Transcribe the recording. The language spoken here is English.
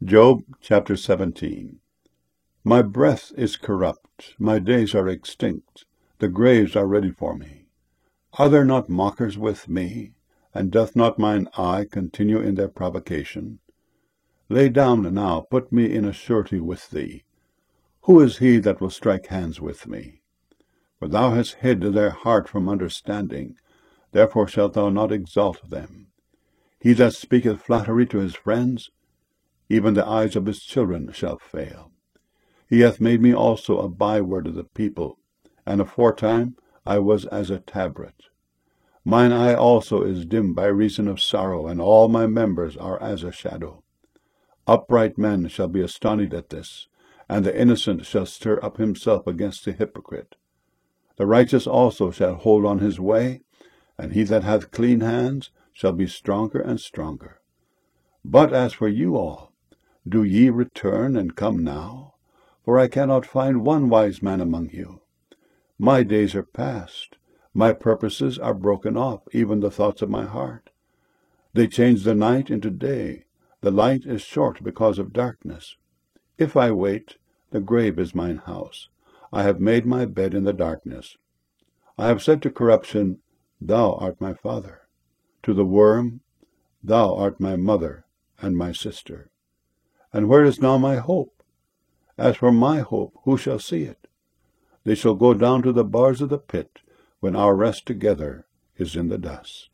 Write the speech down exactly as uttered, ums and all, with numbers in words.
Job chapter seventeen. My breath is corrupt, my days are extinct, the graves are ready for me. Are there not mockers with me? And doth not mine eye continue in their provocation? Lay down now, put me in a surety with thee. Who is he that will strike hands with me? For thou hast hid their heart from understanding, therefore shalt thou not exalt them. He that speaketh flattery to his friends, even the eyes of his children shall fail. He hath made me also a byword of the people, and aforetime I was as a tabret. Mine eye also is dim by reason of sorrow, and all my members are as a shadow. Upright men shall be astonished at this, and the innocent shall stir up himself against the hypocrite. The righteous also shall hold on his way, and he that hath clean hands shall be stronger and stronger. But as for you all, do ye return and come now? For I cannot find one wise man among you. My days are past, my purposes are broken off, even the thoughts of my heart. They change the night into day, the light is short because of darkness. If I wait, the grave is mine house. I have made my bed in the darkness. I have said to corruption, Thou art my father. To the worm, Thou art my mother and my sister. And where is now my hope? As for my hope, who shall see it? They shall go down to the bars of the pit, when our rest together is in the dust.